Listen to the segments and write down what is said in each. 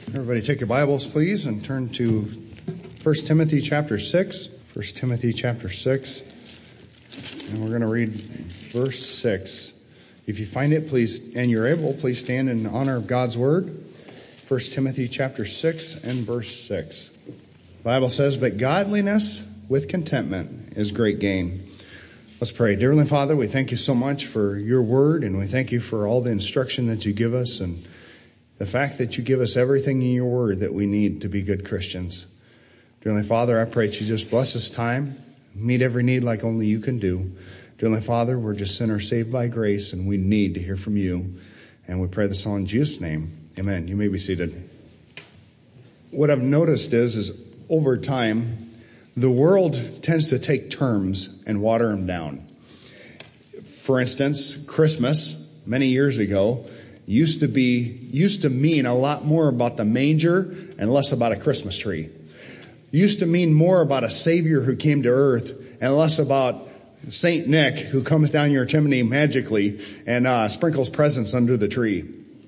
Everybody take your Bibles, please, and turn to 1 Timothy chapter 6. 1 Timothy chapter 6. And we're going to read verse 6. If you find it, please, and you're able, please stand in honor of God's word. 1 Timothy chapter 6 and verse 6. The Bible says, "But godliness with contentment is great gain." Let's pray. Dear Heavenly Father, we thank you so much for your word, and we thank you for all the instruction that you give us, and the fact that you give us everything in your word that we need to be good Christians. Dear Heavenly Father, I pray that you just bless this time, meet every need like only you can do. Dear Heavenly Father, we're just sinners saved by grace, and we need to hear from you. And we pray this all in Jesus' name. Amen. You may be seated. What I've noticed is over time, the world tends to take terms and water them down. For instance, Christmas, many years ago, used to mean a lot more about the manger and less about a Christmas tree. Used to mean more about a Savior who came to earth and less about Saint Nick who comes down your chimney magically and sprinkles presents under the tree.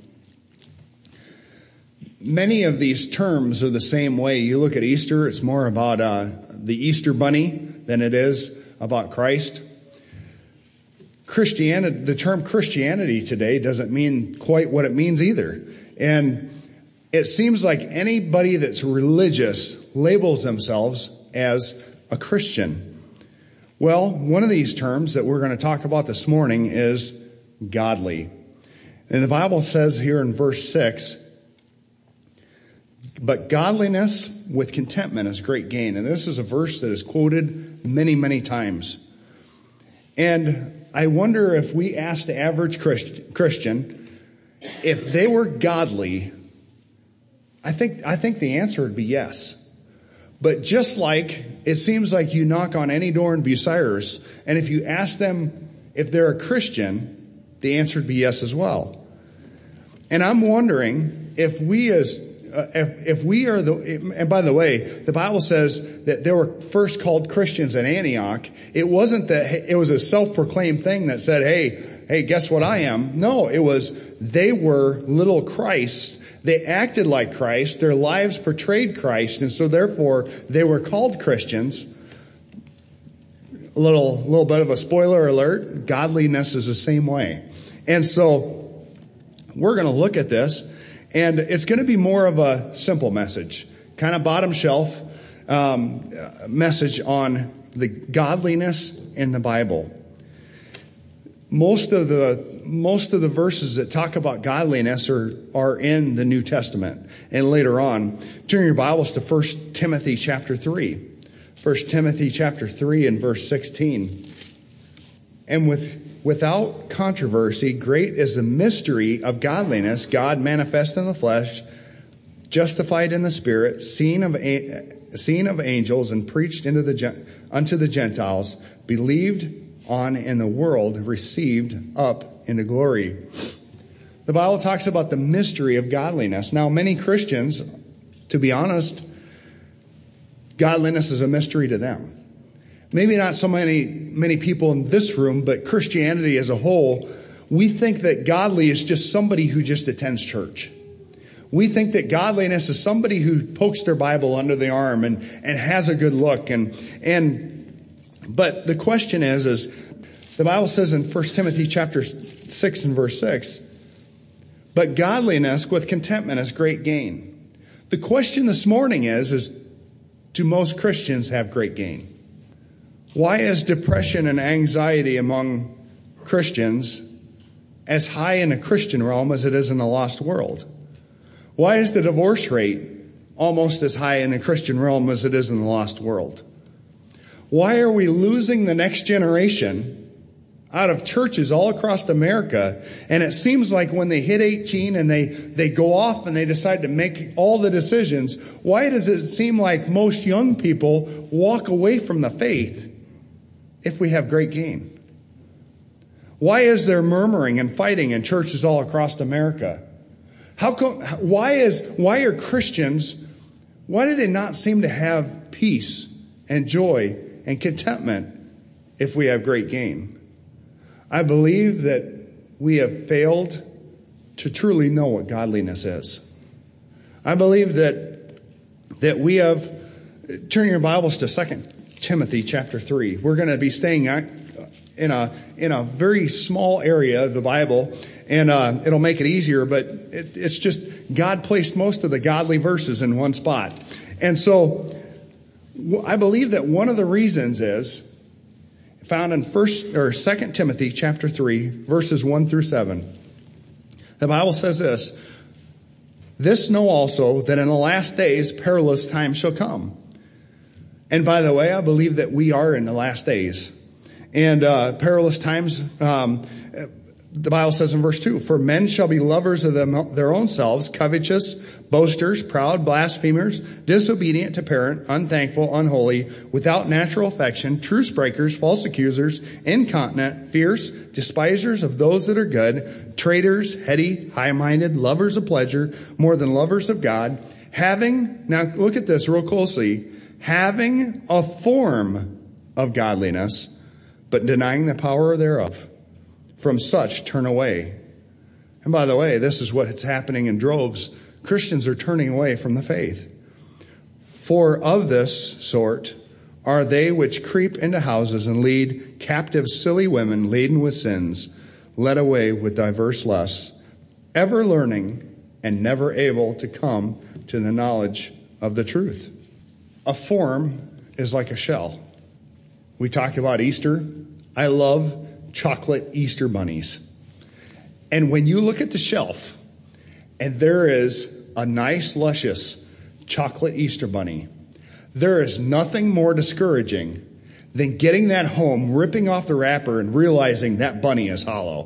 Many of these terms are the same way. You look at Easter, it's more about the Easter bunny than it is about Christ. Christianity, the term Christianity today doesn't mean quite what it means either. And it seems like anybody that's religious labels themselves as a Christian. Well, one of these terms that we're going to talk about this morning is godly. And the Bible says here in verse 6, "But godliness with contentment is great gain." And this is a verse that is quoted many, many times. And I wonder if we asked the average Christian if they were godly, I think the answer would be yes. But just like it seems like you knock on any door in Bucyrus, and if you ask them if they're a Christian, the answer would be yes as well. And I'm wondering if we are and by the way, the Bible says that they were first called Christians in Antioch. It wasn't that it was a self-proclaimed thing that said, hey, guess what I am? No, it was they were little Christ. They acted like Christ. Their lives portrayed Christ. And so therefore, they were called Christians. A little bit of a spoiler alert. Godliness is the same way. And so we're going to look at this. And it's going to be more of a simple message, kind of bottom shelf message on the godliness in the Bible. Most of the verses that talk about godliness are in the New Testament and later on. Turn your Bibles to 1 Timothy chapter 3. 1 Timothy chapter 3 and verse 16. "And without controversy, great is the mystery of godliness, God manifest in the flesh, justified in the spirit, seen of angels, and preached unto the Gentiles, believed on in the world, received up into glory." The Bible talks about the mystery of godliness. Now, many Christians, to be honest, godliness is a mystery to them. Maybe not so many people in this room, but Christianity as a whole, we think that godly is just somebody who just attends church. We think that godliness is somebody who pokes their Bible under the arm and has a good look. But the question is the Bible says in 1 Timothy chapter 6 and verse 6, "But godliness with contentment is great gain." The question this morning is do most Christians have great gain? Why is depression and anxiety among Christians as high in the Christian realm as it is in the lost world? Why is the divorce rate almost as high in the Christian realm as it is in the lost world? Why are we losing the next generation out of churches all across America? And it seems like when they hit 18 and they go off and they decide to make all the decisions, why does it seem like most young people walk away from the faith if we have great gain? Why is there murmuring and fighting in churches all across America? Why are Christians, why do they not seem to have peace and joy and contentment if we have great gain? I believe that we have failed to truly know what godliness is. I believe that we have, turn your Bibles to 2 Timothy chapter 3. We're going to be staying in a very small area of the Bible, and it'll make it easier, but it's just God placed most of the godly verses in one spot. And so I believe that one of the reasons is found in 2 Timothy chapter 3, verses 1 through 7. The Bible says this: "This know also, that in the last days perilous times shall come." And by the way, I believe that we are in the last days. And perilous times, the Bible says in verse 2, "For men shall be lovers of their own selves, covetous, boasters, proud, blasphemers, disobedient to parent, unthankful, unholy, without natural affection, truce breakers, false accusers, incontinent, fierce, despisers of those that are good, traitors, heady, high-minded, lovers of pleasure, more than lovers of God, having," now look at this real closely, "having a form of godliness, but denying the power thereof. From such turn away." And by the way, this is what's happening in droves. Christians are turning away from the faith. "For of this sort are they which creep into houses and lead captive silly women laden with sins, led away with diverse lusts, ever learning and never able to come to the knowledge of the truth." A form is like a shell. We talk about Easter. I love chocolate Easter bunnies. And when you look at the shelf and there is a nice, luscious chocolate Easter bunny, there is nothing more discouraging than getting that home, ripping off the wrapper, and realizing that bunny is hollow.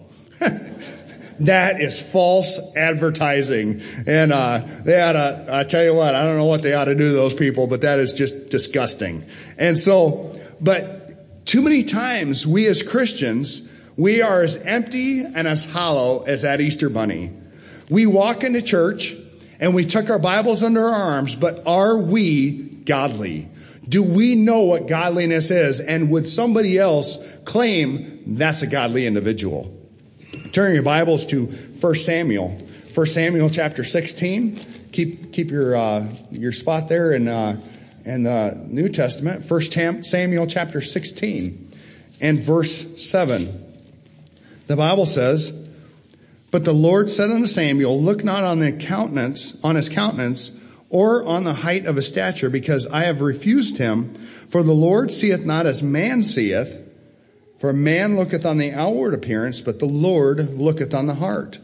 That is false advertising. And they ought to, I tell you what, I don't know what they ought to do to those people, but that is just disgusting. And so, but too many times, we as Christians, we are as empty and as hollow as that Easter bunny. We walk into church and we tuck our Bibles under our arms, but are we godly? Do we know what godliness is? And would somebody else claim that's a godly individual? Turn your Bibles to 1 Samuel. 1 Samuel chapter 16. Keep your spot there in the New Testament. 1 Samuel chapter 16 and verse 7. The Bible says, "But the Lord said unto Samuel, Look not on his countenance, or on the height of his stature, because I have refused him. For the Lord seeth not as man seeth. For man looketh on the outward appearance, but the Lord looketh on the heart."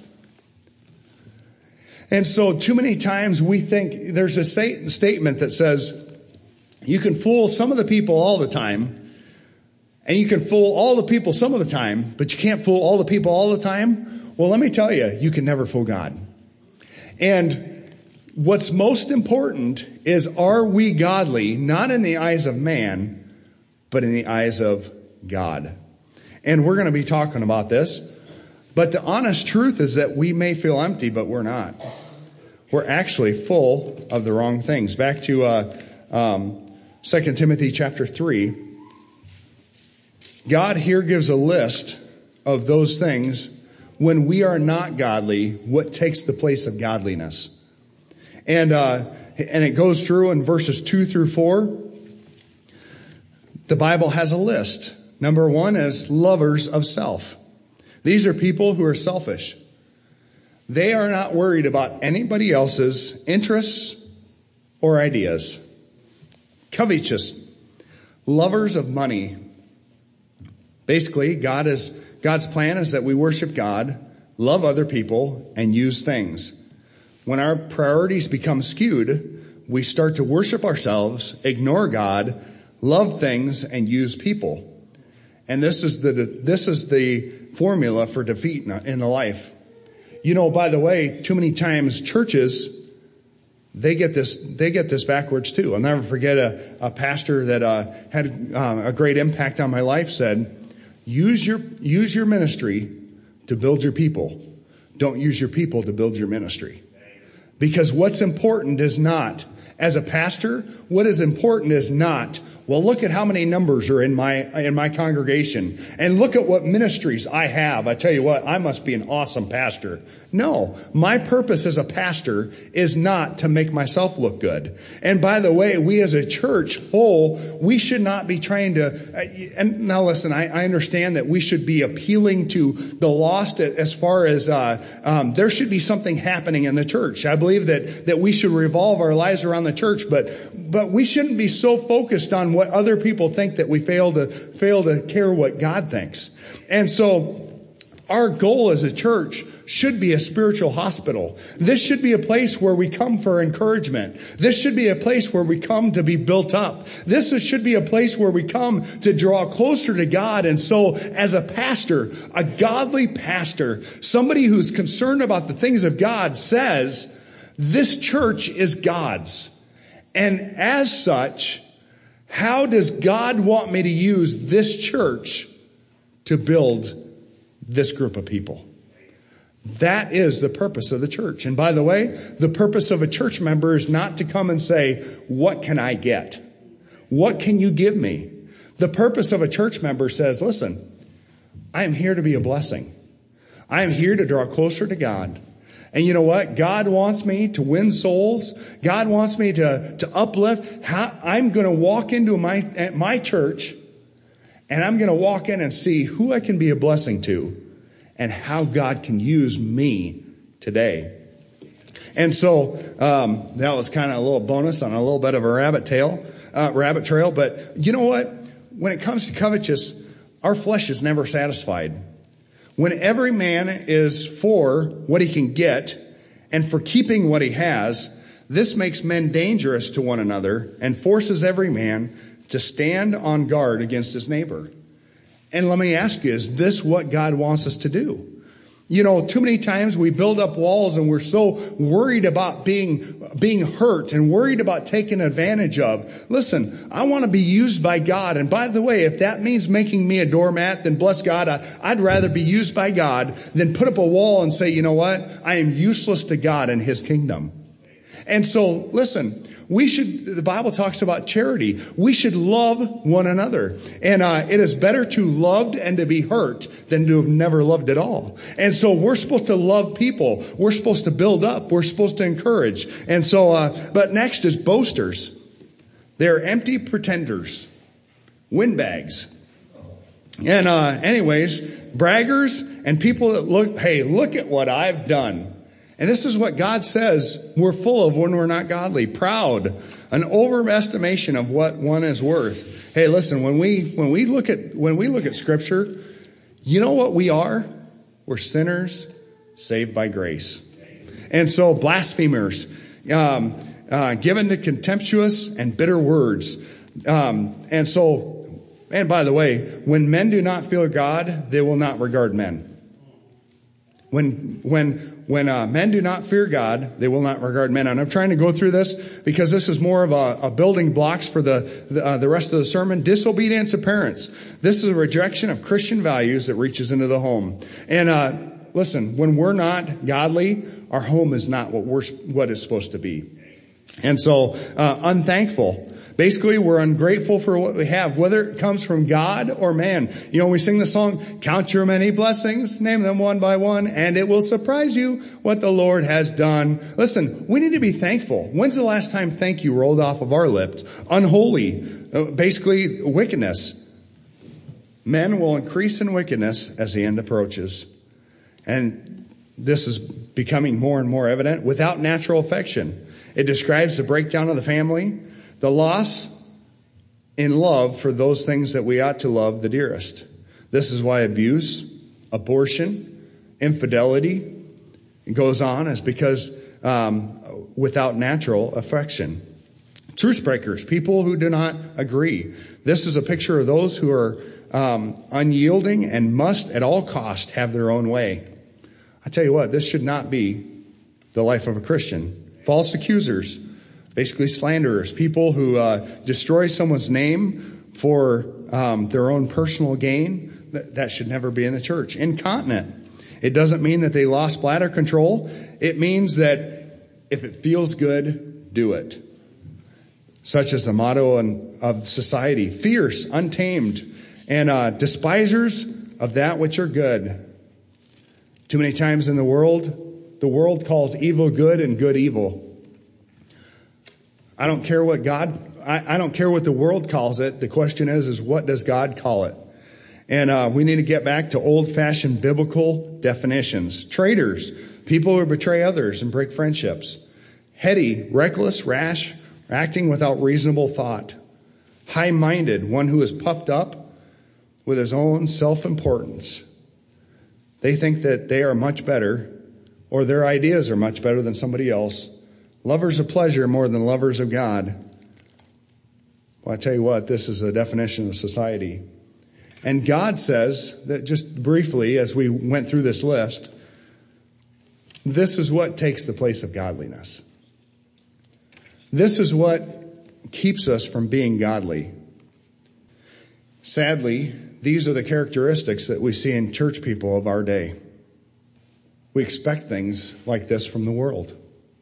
And so too many times we think there's a statement that says, you can fool some of the people all the time, and you can fool all the people some of the time, but you can't fool all the people all the time. Well, let me tell you, you can never fool God. And what's most important is, are we godly, not in the eyes of man, but in the eyes of God? And we're going to be talking about this. But the honest truth is that we may feel empty, but we're not. We're actually full of the wrong things. Back to 2 Timothy chapter 3. God here gives a list of those things when we are not godly, what takes the place of godliness. And it goes through in verses 2 through 4. The Bible has a list. Number 1 is lovers of self. These are people who are selfish. They are not worried about anybody else's interests or ideas. Covetous, lovers of money. Basically, God's plan is that we worship God, love other people, and use things. When our priorities become skewed, we start to worship ourselves, ignore God, love things, and use people. And this is the formula for defeat in the life. You know, by the way, too many times churches, they get this backwards too. I'll never forget a pastor that had a great impact on my life said, use your ministry to build your people. Don't use your people to build your ministry. Because what's important is not, as a pastor, what is important is not well, look at how many numbers are in my congregation, and look at what ministries I have. I tell you what, I must be an awesome pastor. No, my purpose as a pastor is not to make myself look good. And by the way, we as a church whole, we should not be trying to, and now listen, I understand that we should be appealing to the lost as far as, there should be something happening in the church. I believe that we should revolve our lives around the church, but we shouldn't be so focused on what other people think that we fail to care what God thinks. And so our goal as a church should be a spiritual hospital. This should be a place where we come for encouragement. This should be a place where we come to be built up. This should be a place where we come to draw closer to God. And so as a pastor, a godly pastor, somebody who's concerned about the things of God, says, this church is God's. And as such, how does God want me to use this church to build this group of people? That is the purpose of the church. And by the way, the purpose of a church member is not to come and say, what can I get? What can you give me? The purpose of a church member says, listen, I am here to be a blessing. I am here to draw closer to God. And you know what? God wants me to win souls. God wants me to uplift. I'm going to walk into my church, and I'm going to walk in and see who I can be a blessing to and how God can use me today. And so that was kind of a little bonus on a little bit of a rabbit trail. But you know what? When it comes to covetous, our flesh is never satisfied. When every man is for what he can get and for keeping what he has, this makes men dangerous to one another and forces every man to stand on guard against his neighbor. And let me ask you, is this what God wants us to do? You know, too many times we build up walls and we're so worried about being hurt and worried about taken advantage of. Listen, I want to be used by God. And by the way, if that means making me a doormat, then bless God. I'd rather be used by God than put up a wall and say, you know what? I am useless to God and his kingdom. And so, listen, the Bible talks about charity. We should love one another. And it is better to love and to be hurt than to have never loved at all. And so we're supposed to love people. We're supposed to build up. We're supposed to encourage. And so, but next is boasters. They're empty pretenders, windbags. And anyways, braggers and people that look at what I've done. And this is what God says we're full of when we're not godly. Proud, an overestimation of what one is worth. Hey, listen, when we look at Scripture, you know what we are? We're sinners saved by grace. And so blasphemers, given to contemptuous and bitter words. And by the way, when men do not fear God, they will not regard men. When men do not fear God, they will not regard men. And I'm trying to go through this because this is more of a building blocks for the rest of the sermon. Disobedience to parents. This is a rejection of Christian values that reaches into the home. And listen, when we're not godly, our home is not what it's supposed to be. And so unthankful. Basically, we're ungrateful for what we have, whether it comes from God or man. You know, we sing the song, count your many blessings, name them one by one, and it will surprise you what the Lord has done. Listen, we need to be thankful. When's the last time thank you rolled off of our lips? Unholy, basically wickedness. Men will increase in wickedness as the end approaches. And this is becoming more and more evident. Without natural affection. It describes the breakdown of the family. The loss in love for those things that we ought to love the dearest. This is why abuse, abortion, infidelity goes on, is because without natural affection. Truce breakers, people who do not agree. This is a picture of those who are unyielding and must at all cost have their own way. I tell you what, this should not be the life of a Christian. False accusers. Basically slanderers, people who destroy someone's name for their own personal gain. That should never be in the church. Incontinent. It doesn't mean that they lost bladder control. It means that if it feels good, do it. such as the motto of society, fierce, untamed, and despisers of that which are good. Too many times in the world calls evil good and good evil. I don't care what I don't care what the world calls it. The question is what does God call it? And we need to get back to old-fashioned biblical definitions. Traitors, people who betray others and break friendships. Heady, reckless, rash, acting without reasonable thought. High-minded, one who is puffed up with his own self-importance. They think that they are much better, or their ideas are much better than somebody else. Lovers of pleasure more than lovers of God. Well, I tell you what, this is the definition of society. And God says that, just briefly, as we went through this list, this is what takes the place of godliness. This is what keeps us from being godly. Sadly, these are the characteristics that we see in church people of our day. We expect things like this from the world.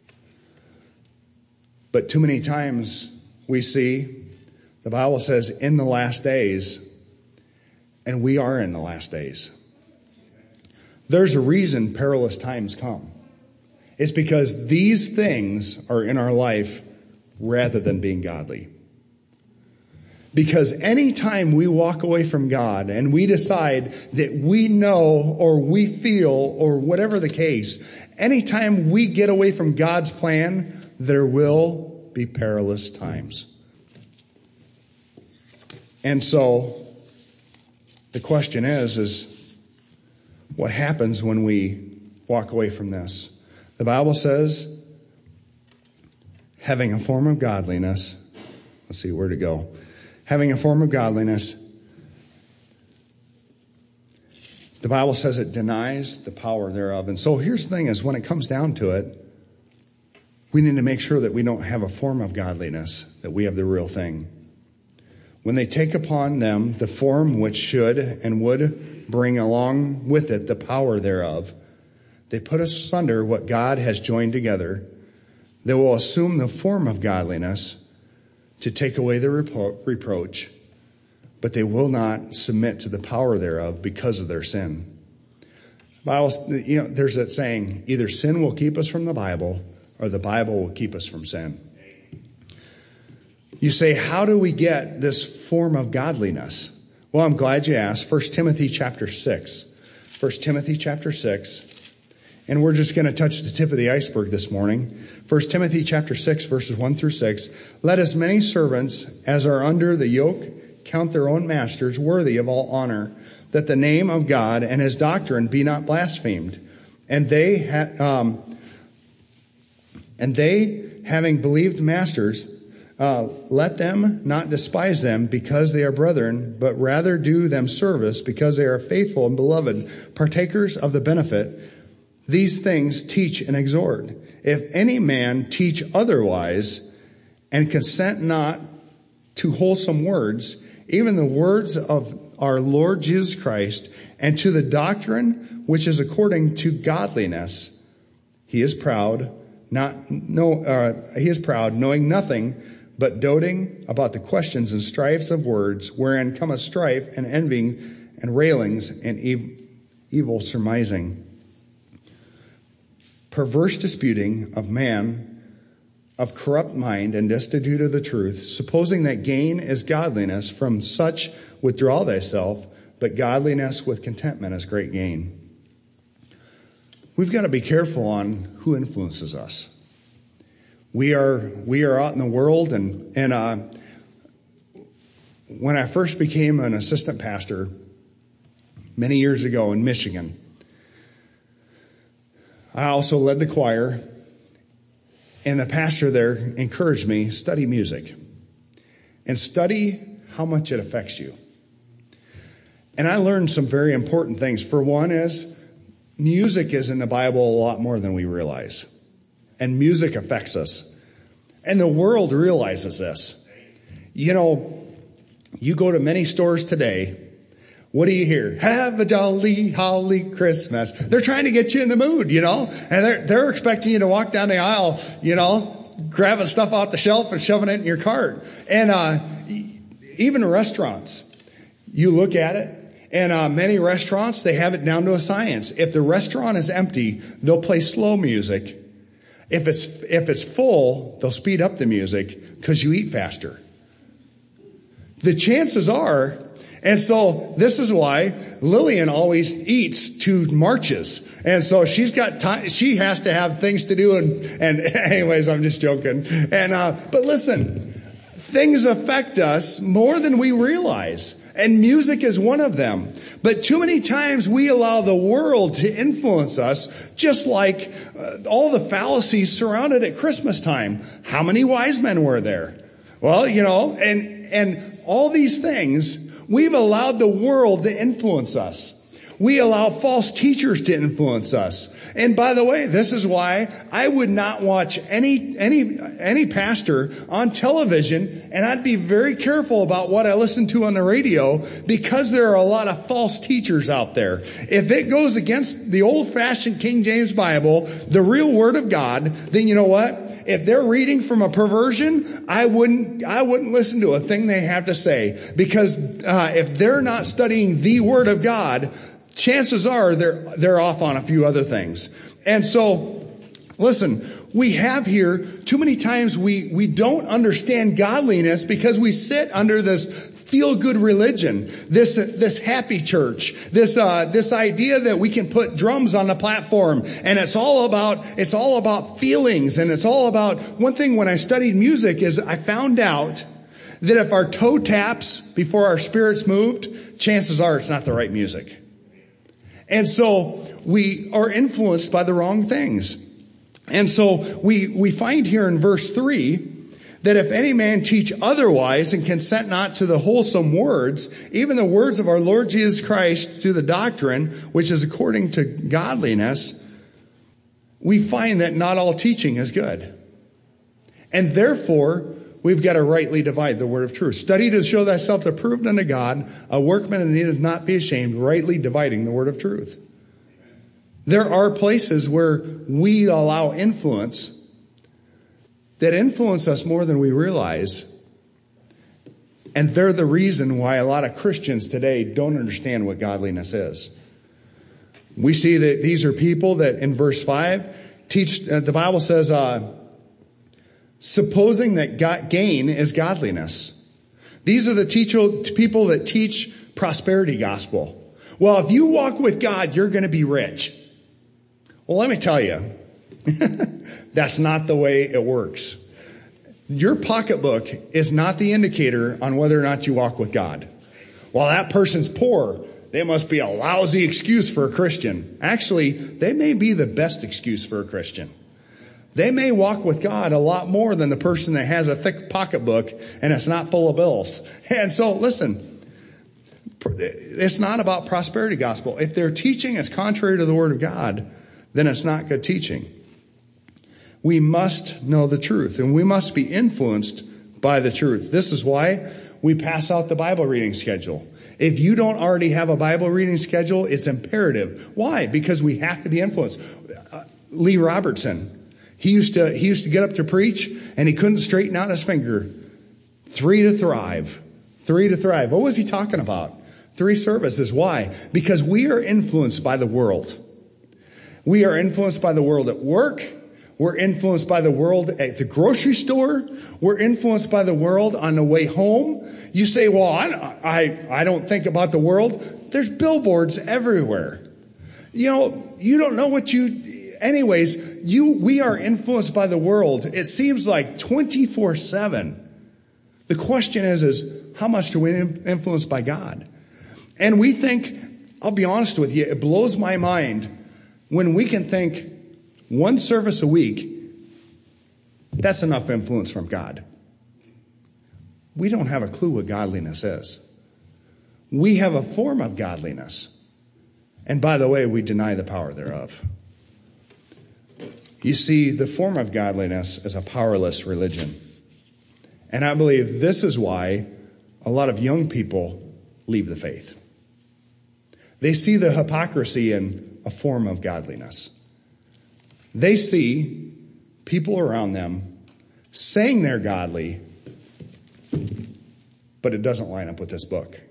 But too many times we see, the Bible says, in the last days, and we are in the last days. There's a reason perilous times come. It's because these things are in our life rather than being godly. Because anytime we walk away from God and we decide that we know or we feel or whatever the case, anytime we get away from God's plan, there will be perilous times. And so the question is what happens when we walk away from this? The Bible says, having a form of godliness, let's see where to go. Having a form of godliness, the Bible says it denies the power thereof. And so here's the thing is, when it comes down to it, we need to make sure that we don't have a form of godliness, that we have the real thing. When they take upon them the form which should and would bring along with it the power thereof, they put asunder what God has joined together. They will assume the form of godliness to take away the reproach, but they will not submit to the power thereof because of their sin. Bible, there's that saying, either sin will keep us from the Bible or the Bible will keep us from sin. You say, how do we get this form of godliness? Well, I'm glad you asked. 1 Timothy chapter 6. 1 Timothy chapter 6. And we're just going to touch the tip of the iceberg this morning. 1 Timothy chapter 6, verses 1 through 6. Let as many servants as are under the yoke count their own masters worthy of all honor, that the name of God and his doctrine be not blasphemed. And they, having believed masters, let them not despise them because they are brethren, but rather do them service because they are faithful and beloved, partakers of the benefit. These things teach and exhort. If any man teach otherwise and consent not to wholesome words, even the words of our Lord Jesus Christ, and to the doctrine which is according to godliness, he is proud, knowing nothing, but doting about the questions and strifes of words, wherein cometh strife and envying and railings and evil surmising. Perverse disputing of man, of corrupt mind and destitute of the truth, supposing that gain is godliness, from such withdraw thyself, but godliness with contentment is great gain. We've got to be careful on who influences us. We are out in the world, and when I first became an assistant pastor many years ago in Michigan, I also led the choir, and the pastor there encouraged me, study music and study how much it affects you. And I learned some very important things. For one is, music is in the Bible a lot more than we realize. And music affects us. And the world realizes this. You know, you go to many stores today, what do you hear? Have a jolly, holly Christmas. They're trying to get you in the mood, and they're expecting you to walk down the aisle, grabbing stuff off the shelf and shoving it in your cart. And even restaurants, you look at it, and many restaurants, they have it down to a science. If the restaurant is empty, they'll play slow music. If it's full, they'll speed up the music because you eat faster. The chances are, and so this is why Lillian always eats to marches. And so she's got time, she has to have things to do. And anyways, I'm just joking. But listen, things affect us more than we realize. And music is one of them. But too many times we allow the world to influence us, just like all the fallacies surrounded at Christmas time. How many wise men were there? Well, and all these things, we've allowed the world to influence us. We allow false teachers to influence us. And by the way, this is why I would not watch any pastor on television, and I'd be very careful about what I listen to on the radio, because there are a lot of false teachers out there. If it goes against the old-fashioned King James Bible, the real Word of God, then you know what? If they're reading from a perversion, I wouldn't listen to a thing they have to say, because if they're not studying the Word of God, chances are they're off on a few other things. And so, listen, we have here, too many times we don't understand godliness because we sit under this feel-good religion, this happy church, this idea that we can put drums on the platform, and it's all about feelings, and it's all about, one thing when I studied music is I found out that if our toe taps before our spirits moved, chances are it's not the right music. And so we are influenced by the wrong things. And so we find here in verse 3 that if any man teach otherwise and consent not to the wholesome words, even the words of our Lord Jesus Christ, to the doctrine, which is according to godliness, we find that not all teaching is good. And therefore, we've got to rightly divide the word of truth. Study to show thyself approved unto God, a workman that needeth not be ashamed, rightly dividing the word of truth. There are places where we allow influence that influence us more than we realize. And they're the reason why a lot of Christians today don't understand what godliness is. We see that these are people that in verse 5 teach, the Bible says, supposing that gain is godliness. These are the people that teach prosperity gospel. Well, if you walk with God, you're going to be rich. Well, let me tell you, that's not the way it works. Your pocketbook is not the indicator on whether or not you walk with God. Well, that person's poor. They must be a lousy excuse for a Christian. Actually, they may be the best excuse for a Christian. They may walk with God a lot more than the person that has a thick pocketbook and it's not full of bills. And so, listen, it's not about prosperity gospel. If their teaching is contrary to the word of God, then it's not good teaching. We must know the truth, and we must be influenced by the truth. This is why we pass out the Bible reading schedule. If you don't already have a Bible reading schedule, it's imperative. Why? Because we have to be influenced. Lee Robertson, he used to get up to preach, and he couldn't straighten out his finger. 3 to thrive. 3 to thrive. What was he talking about? 3 services. Why? Because we are influenced by the world. We are influenced by the world at work. We're influenced by the world at the grocery store. We're influenced by the world on the way home. You say, well, I don't think about the world. There's billboards everywhere. You don't know what anyways, we are influenced by the world. It seems like 24/7. The question is how much do we influenced by God? And we think, I'll be honest with you, it blows my mind when we can think 1 service a week, that's enough influence from God. We don't have a clue what godliness is. We have a form of godliness. And by the way, we deny the power thereof. You see, the form of godliness is a powerless religion. And I believe this is why a lot of young people leave the faith. They see the hypocrisy in a form of godliness. They see people around them saying they're godly, but it doesn't line up with this book.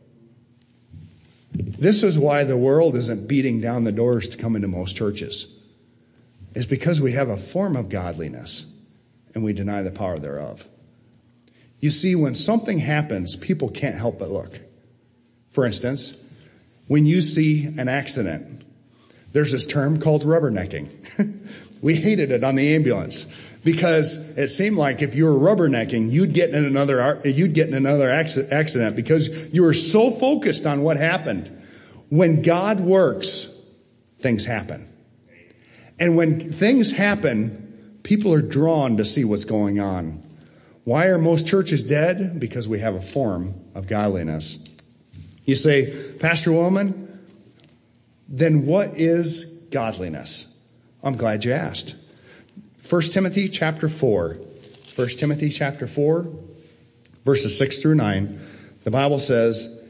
This is why the world isn't beating down the doors to come into most churches. It's because we have a form of godliness and we deny the power thereof. You see, when something happens, people can't help but look. For instance, when you see an accident, there's this term called rubbernecking. We hated it on the ambulance because it seemed like if you were rubbernecking, you'd get in another accident because you were so focused on what happened. When God works, things happen. And when things happen, people are drawn to see what's going on. Why are most churches dead? Because we have a form of godliness. You say, Pastor Woolman, then what is godliness? I'm glad you asked. 1 Timothy chapter 4. 1 Timothy chapter 4, verses 6 through 9. The Bible says,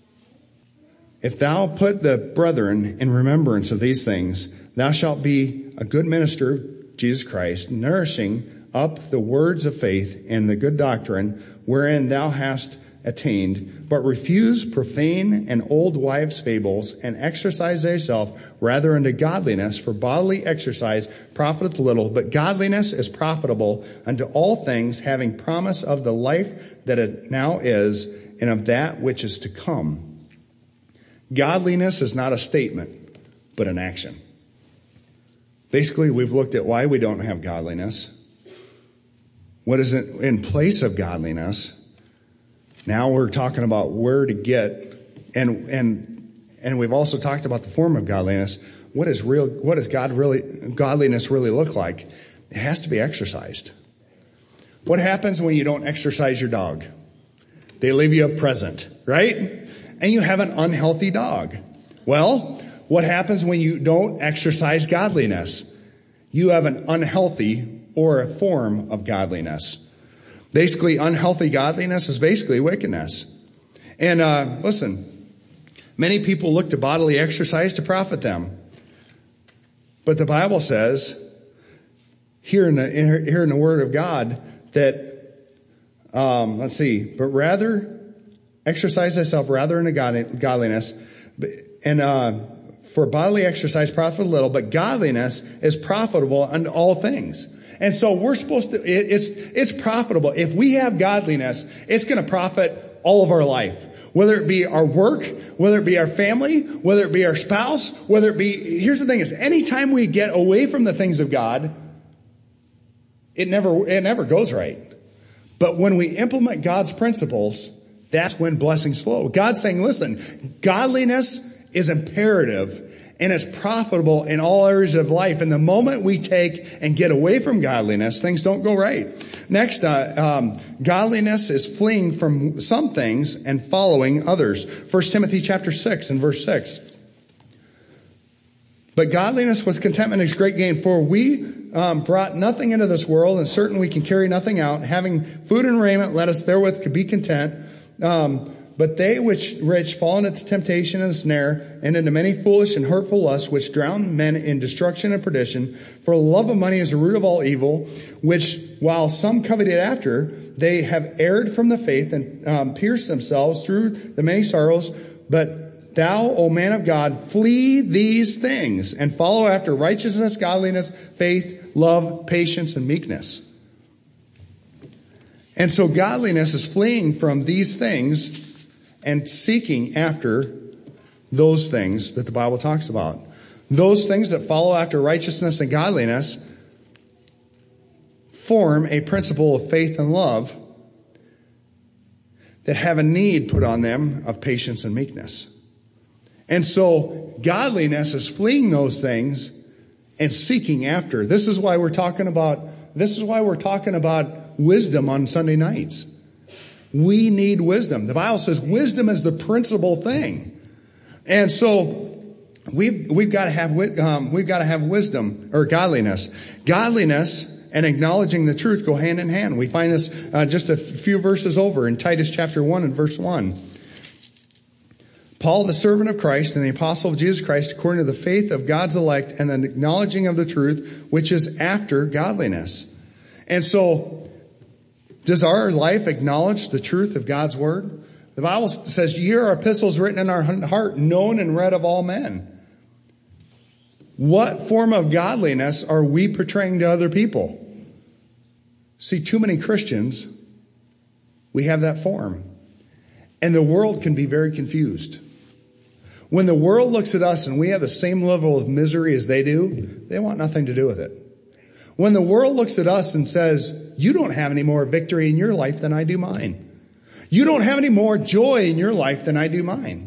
if thou put the brethren in remembrance of these things, thou shalt be a good minister of Jesus Christ, nourishing up the words of faith and the good doctrine wherein thou hast attained, but refuse profane and old wives' fables, and exercise thyself rather unto godliness, for bodily exercise profiteth little, but godliness is profitable unto all things, having promise of the life that it now is, and of that which is to come. Godliness is not a statement, but an action. Basically, we've looked at why we don't have godliness. What is it in place of godliness? Now we're talking about where to get, and we've also talked about the form of godliness. What does godliness really look like? It has to be exercised. What happens when you don't exercise your dog? They leave you a present, right? And you have an unhealthy dog. Well, what happens when you don't exercise godliness? You have an unhealthy or a form of godliness. Basically, unhealthy godliness is basically wickedness. And listen, many people look to bodily exercise to profit them. But the Bible says, here in the Word of God, that, but rather exercise thyself rather in godliness, and for bodily exercise profiteth little, but godliness is profitable unto all things. And so we're supposed to, it's profitable. If we have godliness, it's going to profit all of our life. Whether it be our work, whether it be our family, whether it be our spouse, whether it be, here's the thing is, anytime we get away from the things of God, it never goes right. But when we implement God's principles, that's when blessings flow. God's saying, listen, godliness is imperative and it's profitable in all areas of life. And the moment we take and get away from godliness, things don't go right. Next, godliness is fleeing from some things and following others. 1 Timothy chapter 6 and verse 6. But godliness with contentment is great gain, for we brought nothing into this world, and certain we can carry nothing out. Having food and raiment, let us therewith be content. But they which rich fall into temptation and snare, and into many foolish and hurtful lusts, which drown men in destruction and perdition. For the love of money is the root of all evil, which while some coveted after, they have erred from the faith and pierced themselves through the many sorrows. But thou, O man of God, flee these things, and follow after righteousness, godliness, faith, love, patience, and meekness. And so godliness is fleeing from these things and seeking after those things that the Bible talks about. Those things that follow after righteousness and godliness form a principle of faith and love that have a need put on them of patience and meekness. And so godliness is fleeing those things and seeking after. This is why we're talking about wisdom on Sunday nights. We need wisdom. The Bible says wisdom is the principal thing. And so we've got to have wisdom or godliness. Godliness and acknowledging the truth go hand in hand. We find this just a few verses over in Titus chapter 1 and verse 1. Paul, the servant of Christ and the apostle of Jesus Christ, according to the faith of God's elect and the acknowledging of the truth, which is after godliness. And so Does our life acknowledge the truth of God's word? The Bible says, "Ye are epistles written in our heart, known and read of all men." What form of godliness are we portraying to other people? See, too many Christians, we have that form. And the world can be very confused. When the world looks at us and we have the same level of misery as they do, they want nothing to do with it. When the world looks at us and says, "You don't have any more victory in your life than I do mine. You don't have any more joy in your life than I do mine."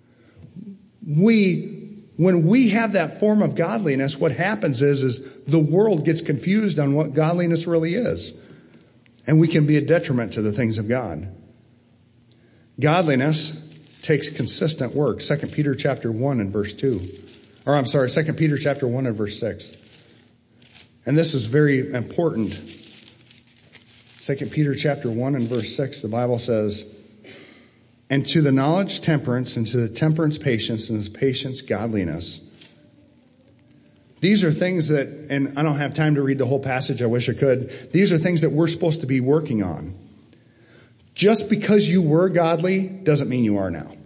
When we have that form of godliness, what happens is the world gets confused on what godliness really is. And we can be a detriment to the things of God. Godliness takes consistent work. 2 Peter chapter 1 and verse 2. Or I'm sorry, 2 Peter chapter 1 and verse 6. And this is very important. 2 Peter chapter 1 and verse 6, the Bible says, "And to the knowledge temperance, and to the temperance patience, and to patience godliness." These are things that, and I don't have time to read the whole passage, I wish I could. These are things that we're supposed to be working on. Just because you were godly doesn't mean you are now.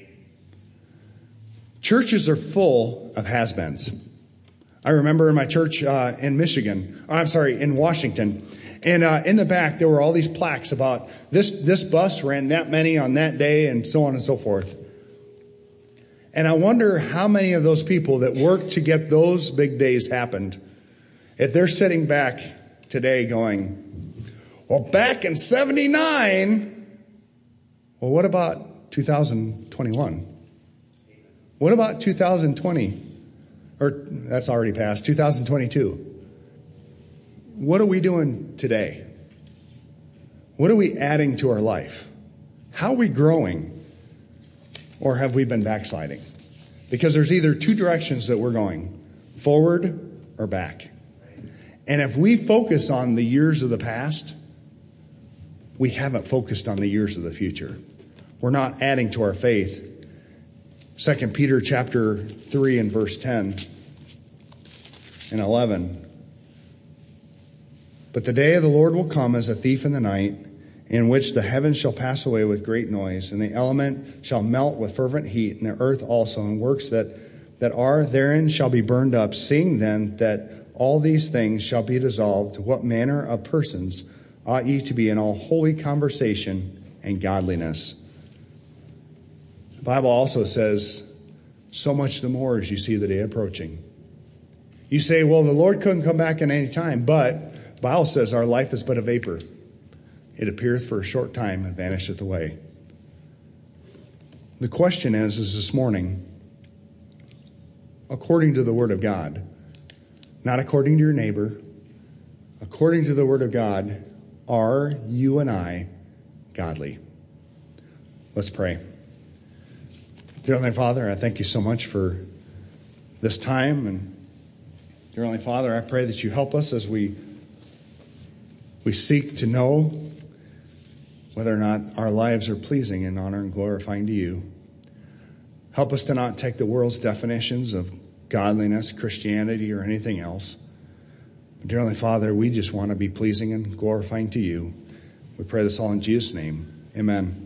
Churches are full of has-beens. I remember in my church in Washington, and in the back there were all these plaques about this bus ran that many on that day and so on and so forth. And I wonder how many of those people that worked to get those big days happened, if they're sitting back today going, "Well, back in 79, well, what about 2021? What about 2020? Or that's already passed, 2022. What are we doing today? What are we adding to our life? How are we growing? Or have we been backsliding? Because there's either two directions that we're going, forward or back. And if we focus on the years of the past, we haven't focused on the years of the future. We're not adding to our faith. 2 Peter chapter 3 and verse 10 and 11. "But the day of the Lord will come as a thief in the night, in which the heavens shall pass away with great noise, and the element shall melt with fervent heat, and the earth also, and works that are therein shall be burned up. Seeing then that all these things shall be dissolved, what manner of persons ought ye to be in all holy conversation and godliness?" The Bible also says, so much the more as you see the day approaching. You say, well, the Lord couldn't come back at any time, but the Bible says our life is but a vapor. It appeareth for a short time and vanisheth away. The question is this morning, according to the Word of God, not according to your neighbor, according to the Word of God, are you and I godly? Let's pray. Dear Heavenly Father, I thank you so much for this time. And dear Heavenly Father, I pray that you help us as we seek to know whether or not our lives are pleasing and honor and glorifying to you. Help us to not take the world's definitions of godliness, Christianity, or anything else. But dear Heavenly Father, we just want to be pleasing and glorifying to you. We pray this all in Jesus' name. Amen.